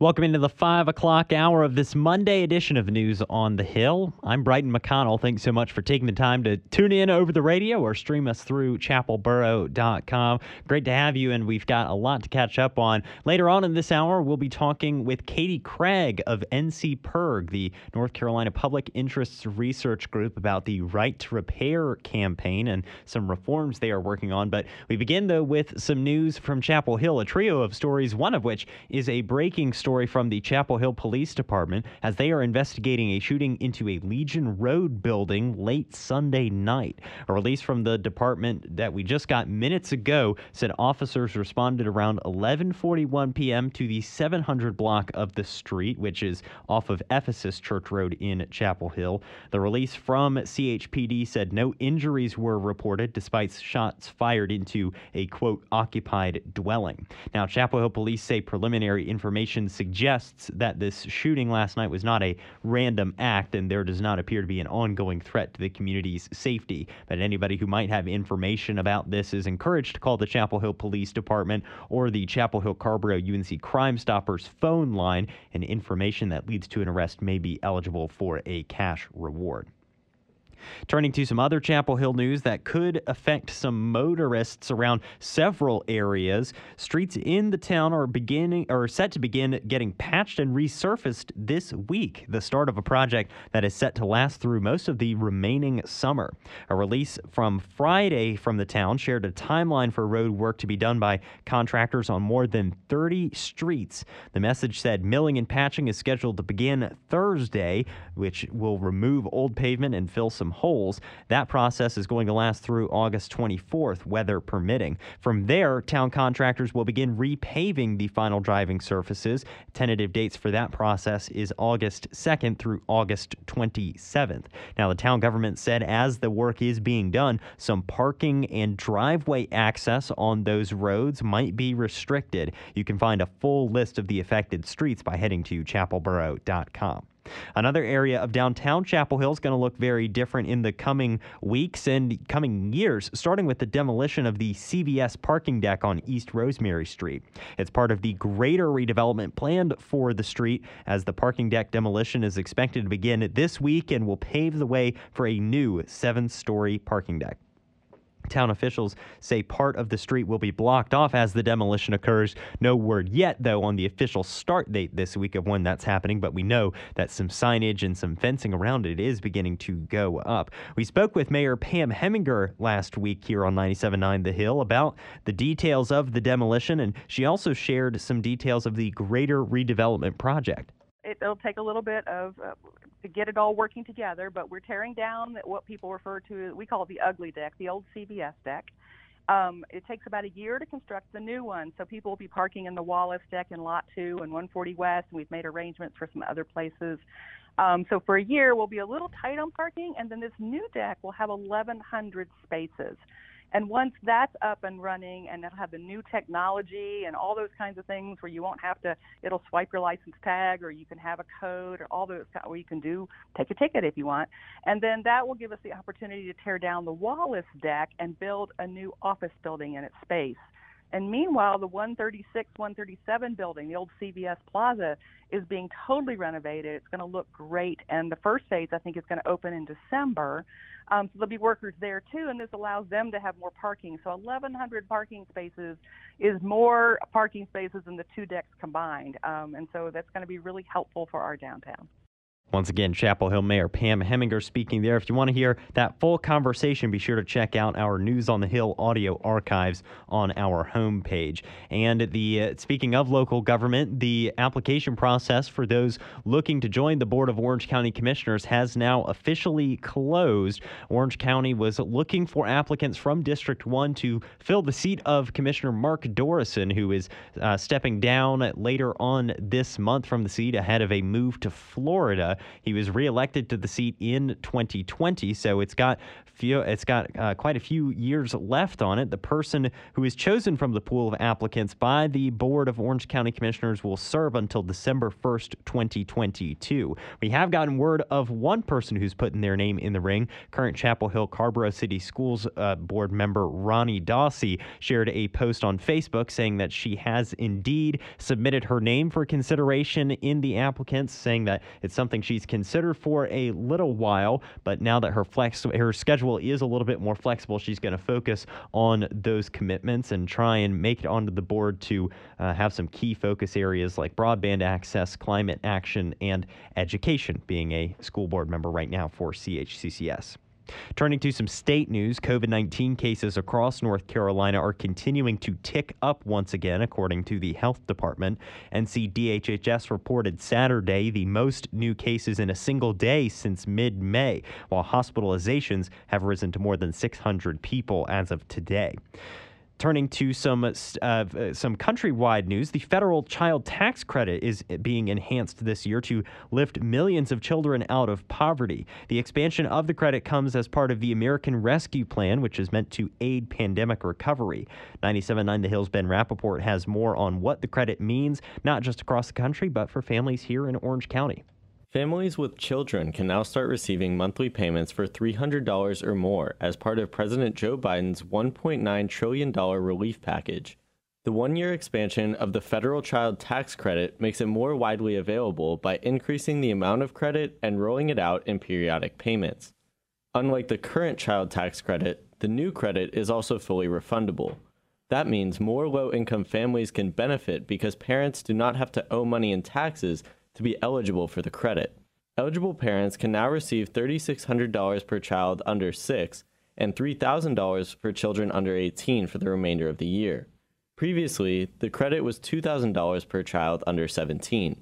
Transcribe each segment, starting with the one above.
Welcome into the 5 o'clock hour of this Monday edition of News on the Hill. I'm Brighton McConnell. Thanks so much for taking the time to tune in over the radio or stream us through chapelboro.com. Great to have you, and we've got a lot to catch up on. Later on in this hour, we'll be talking with Katie Craig of NCPIRG, the North Carolina Public Interests Research Group, about the Right to Repair campaign and some reforms they are working on. But we begin, though, with some news from Chapel Hill, a trio of stories, one of which is a breaking story from the Chapel Hill Police Department as they are investigating a shooting into a Legion Road building late Sunday night. A release from the department that we just got minutes ago said officers responded around 11:41 p.m. to the 700 block of the street, which is off of Ephesus Church Road in Chapel Hill. The release from CHPD said no injuries were reported despite shots fired into a, quote, occupied dwelling. Now, Chapel Hill police say preliminary information suggests that this shooting last night was not a random act, and there does not appear to be an ongoing threat to the community's safety. But anybody who might have information about this is encouraged to call the Chapel Hill Police Department or the Chapel Hill Carrboro UNC Crime Stoppers phone line, and information that leads to an arrest may be eligible for a cash reward. Turning to some other Chapel Hill news that could affect some motorists around several areas. Streets in the town are set to begin getting patched and resurfaced this week, the start of a project that is set to last through most of the remaining summer. A release from Friday from the town shared a timeline for road work to be done by contractors on more than 30 streets. The message said milling and patching is scheduled to begin Thursday, which will remove old pavement and fill some holes. That process is going to last through August 24th, weather permitting. From there, town contractors will begin repaving the final driving surfaces. Tentative dates for that process is August 2nd through August 27th. Now, the town government said as the work is being done, some parking and driveway access on those roads might be restricted. You can find a full list of the affected streets by heading to chapelboro.com. Another area of downtown Chapel Hill is going to look very different in the coming weeks and coming years, starting with the demolition of the CVS parking deck on East Rosemary Street. It's part of the greater redevelopment planned for the street, as the parking deck demolition is expected to begin this week and will pave the way for a new 7-story parking deck. Town officials say part of the street will be blocked off as the demolition occurs. No word yet, though, on the official start date this week of when that's happening, but we know that some signage and some fencing around it is beginning to go up. We spoke with Mayor Pam Heminger last week here on 97.9 The Hill about the details of the demolition, and she also shared some details of the greater redevelopment project. It'll take a little bit of to get it all working together, but we're tearing down what people refer to, we call it the ugly deck, the old CVS deck. It takes about a year to construct the new one, so people will be parking in the Wallace deck in Lot 2 and 140 West, and we've made arrangements for some other places. So for a year, we'll be a little tight on parking, and then this new deck will have 1,100 spaces. And once that's up and running, and it'll have the new technology and all those kinds of things where you won't have to, it'll swipe your license tag, or you can have a code, or all those, where you can take a ticket if you want. And then that will give us the opportunity to tear down the Wallace deck and build a new office building in its space. And meanwhile, the 136, 137 building, the old CVS Plaza, is being totally renovated. It's going to look great. And the first phase, I think, is going to open in December. So there'll be workers there, too, and this allows them to have more parking. So 1,100 parking spaces is more parking spaces than the two decks combined. And so that's going to be really helpful for our downtown. Once again, Chapel Hill Mayor Pam Heminger speaking there. If you want to hear that full conversation, be sure to check out our News on the Hill audio archives on our homepage. And speaking of local government, the application process for those looking to join the Board of Orange County Commissioners has now officially closed. Orange County was looking for applicants from District 1 to fill the seat of Commissioner Mark Dorison, who is stepping down later on this month from the seat ahead of a move to Florida. He was reelected to the seat in 2020, so it's got quite a few years left on it. The person who is chosen from the pool of applicants by the Board of Orange County Commissioners will serve until December 1st, 2022. We have gotten word of one person who's putting their name in the ring. Current Chapel Hill Carrboro City Schools Board member Ronnie Dawsey shared a post on Facebook saying that she has indeed submitted her name for consideration in the applicants, saying that it's something she's considered for a little while, but now that her schedule is a little bit more flexible, she's going to focus on those commitments and try and make it onto the board to have some key focus areas like broadband access, climate action, and education, being a school board member right now for CHCCS. Turning to some state news, COVID-19 cases across North Carolina are continuing to tick up once again, according to the health department. NCDHHS reported Saturday the most new cases in a single day since mid-May, while hospitalizations have risen to more than 600 people as of today. Turning to some countrywide news, the federal child tax credit is being enhanced this year to lift millions of children out of poverty. The expansion of the credit comes as part of the American Rescue Plan, which is meant to aid pandemic recovery. 97.9 The Hill's Ben Rappaport has more on what the credit means, not just across the country, but for families here in Orange County. Families with children can now start receiving monthly payments for $300 or more as part of President Joe Biden's $1.9 trillion relief package. The one-year expansion of the federal child tax credit makes it more widely available by increasing the amount of credit and rolling it out in periodic payments. Unlike the current child tax credit, the new credit is also fully refundable. That means more low-income families can benefit because parents do not have to owe money in taxes to be eligible for the credit. Eligible parents can now receive $3,600 per child under 6 and $3,000 for children under 18 for the remainder of the year. Previously, the credit was $2,000 per child under 17.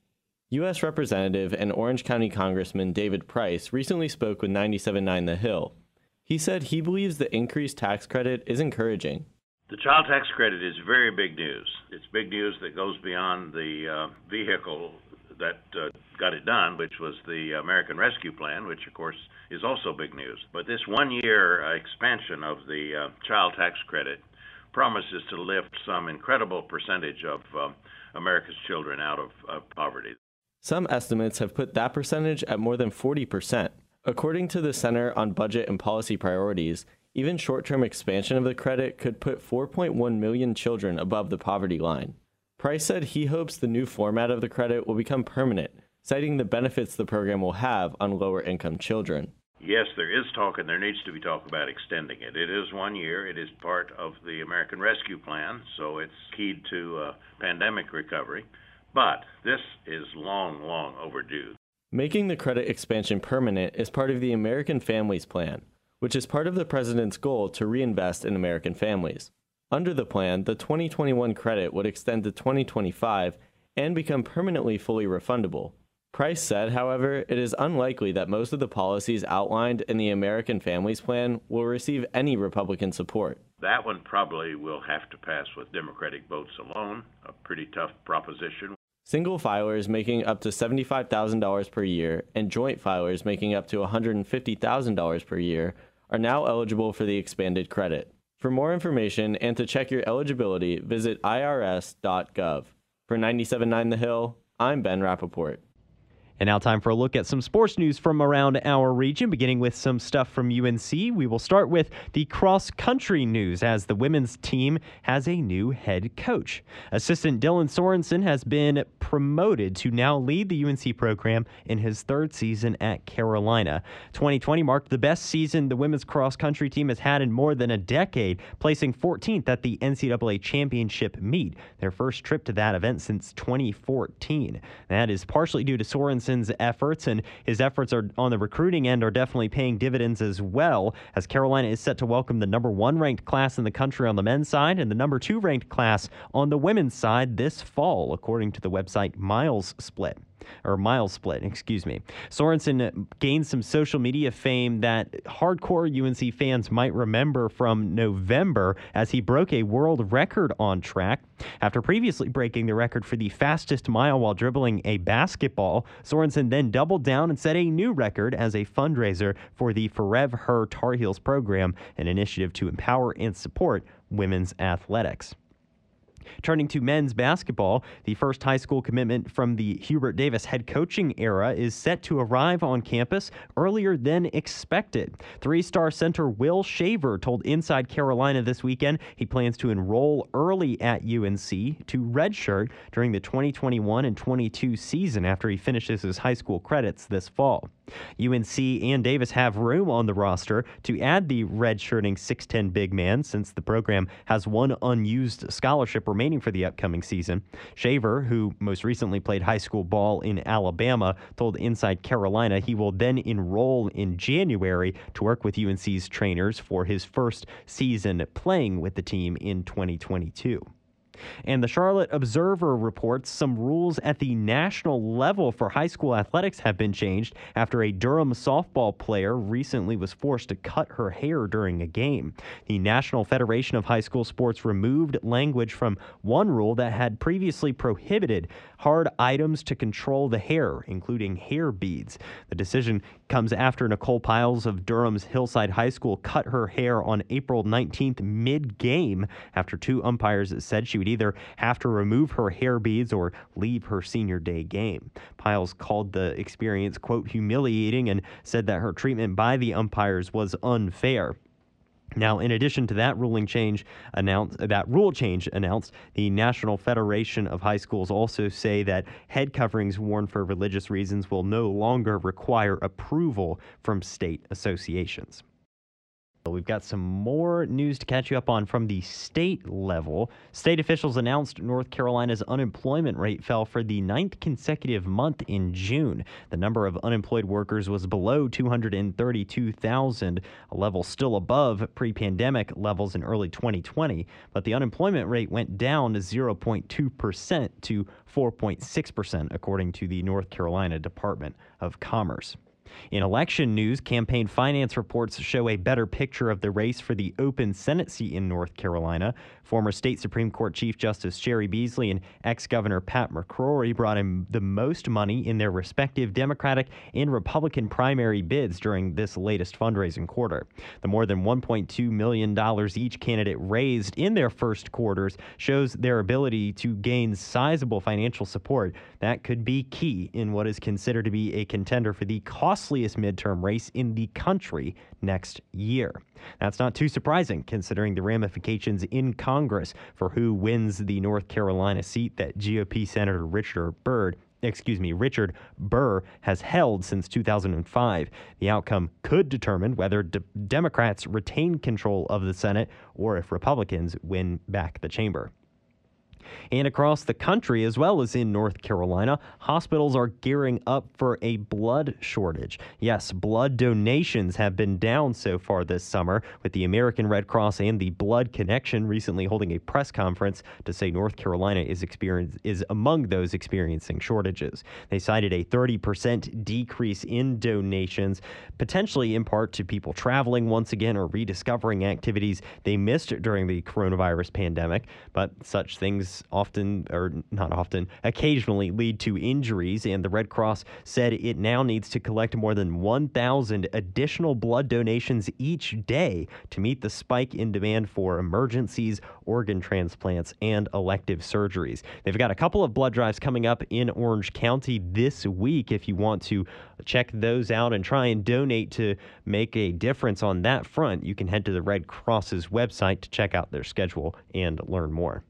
U.S. Representative and Orange County Congressman David Price recently spoke with 97.9 The Hill. He said he believes the increased tax credit is encouraging. The child tax credit is very big news. It's big news that goes beyond the vehicle that got it done, which was the American Rescue Plan, which, of course, is also big news. But this one-year expansion of the child tax credit promises to lift some incredible percentage of America's children out of poverty. Some estimates have put that percentage at more than 40%. According to the Center on Budget and Policy Priorities, even short-term expansion of the credit could put 4.1 million children above the poverty line. Price said he hopes the new format of the credit will become permanent, citing the benefits the program will have on lower-income children. Yes, there is talk, and there needs to be talk about extending it. It is 1 year. It is part of the American Rescue Plan, so it's keyed to pandemic recovery. But this is long, long overdue. Making the credit expansion permanent is part of the American Families Plan, which is part of the president's goal to reinvest in American families. Under the plan, the 2021 credit would extend to 2025 and become permanently fully refundable. Price said, however, it is unlikely that most of the policies outlined in the American Families Plan will receive any Republican support. That one probably will have to pass with Democratic votes alone, a pretty tough proposition. Single filers making up to $75,000 per year and joint filers making up to $150,000 per year are now eligible for the expanded credit. For more information and to check your eligibility, visit irs.gov. For 97.9 The Hill, I'm Ben Rappaport. And now time for a look at some sports news from around our region, beginning with some stuff from UNC. We will start with the cross-country news as the women's team has a new head coach. Assistant Dylan Sorensen has been promoted to now lead the UNC program in his third season at Carolina. 2020 marked the best season the women's cross-country team has had in more than a decade, placing 14th at the NCAA championship meet, their first trip to that event since 2014. That is partially due to Sorensen's efforts, and his efforts are on the recruiting end are definitely paying dividends as well, as Carolina is set to welcome the number 1 ranked class in the country on the men's side and the number 2 ranked class on the women's side this fall, according to the website Miles Split. mile split, excuse me. Sorensen gained some social media fame that hardcore UNC fans might remember from November as he broke a world record on track. After previously breaking the record for the fastest mile while dribbling a basketball, Sorensen then doubled down and set a new record as a fundraiser for the Forev Her Tar Heels program, an initiative to empower and support women's athletics. Turning to men's basketball, the first high school commitment from the Hubert Davis head coaching era is set to arrive on campus earlier than expected. Three-star center Will Shaver told Inside Carolina this weekend he plans to enroll early at UNC to redshirt during the 2021 and 22 season after he finishes his high school credits this fall. UNC and Davis have room on the roster to add the redshirting 6'10 big man since the program has one unused scholarship remaining for the upcoming season. Shaver, who most recently played high school ball in Alabama, told Inside Carolina he will then enroll in January to work with UNC's trainers for his first season playing with the team in 2022. And the Charlotte Observer reports some rules at the national level for high school athletics have been changed after a Durham softball player recently was forced to cut her hair during a game. The National Federation of High School Sports removed language from one rule that had previously prohibited hard items to control the hair, including hair beads. The decision comes after Nicole Piles of Durham's Hillside High School cut her hair on April 19th mid-game after two umpires said she would either have to remove her hair beads or leave her senior day game. Piles called the experience, quote, humiliating and said that her treatment by the umpires was unfair. Now, in addition to that rule change announced, the National Federation of High Schools also say that head coverings worn for religious reasons will no longer require approval from state associations. We've got some more news to catch you up on from the state level. State officials announced North Carolina's unemployment rate fell for the 9th consecutive month in June. The number of unemployed workers was below 232,000, a level still above pre-pandemic levels in early 2020, but the unemployment rate went down to 0.2% to 4.6%, according to the North Carolina Department of Commerce. In election news, campaign finance reports show a better picture of the race for the open Senate seat in North Carolina. Former state Supreme Court Chief Justice Sherry Beasley and ex-Governor Pat McCrory brought in the most money in their respective Democratic and Republican primary bids during this latest fundraising quarter. The more than $1.2 million each candidate raised in their first quarters shows their ability to gain sizable financial support that could be key in what is considered to be a contender for the costliest midterm race in the country next year. That's not too surprising considering the ramifications in Congress for who wins the North Carolina seat that GOP Senator Richard Burr has held since 2005. The outcome could determine whether Democrats retain control of the Senate or if Republicans win back the chamber. And across the country, as well as in North Carolina, hospitals are gearing up for a blood shortage. Yes, blood donations have been down so far this summer, with the American Red Cross and the Blood Connection recently holding a press conference to say North Carolina is among those experiencing shortages. They cited a 30% decrease in donations, potentially in part to people traveling once again or rediscovering activities they missed during the coronavirus pandemic, but such things occasionally lead to injuries, and the Red Cross said it now needs to collect more than 1,000 additional blood donations each day to meet the spike in demand for emergencies, organ transplants, and elective surgeries. They've got a couple of blood drives coming up in Orange County this week. If you want to check those out and try and donate to make a difference on that front, you can head to the Red Cross's website to check out their schedule and learn more.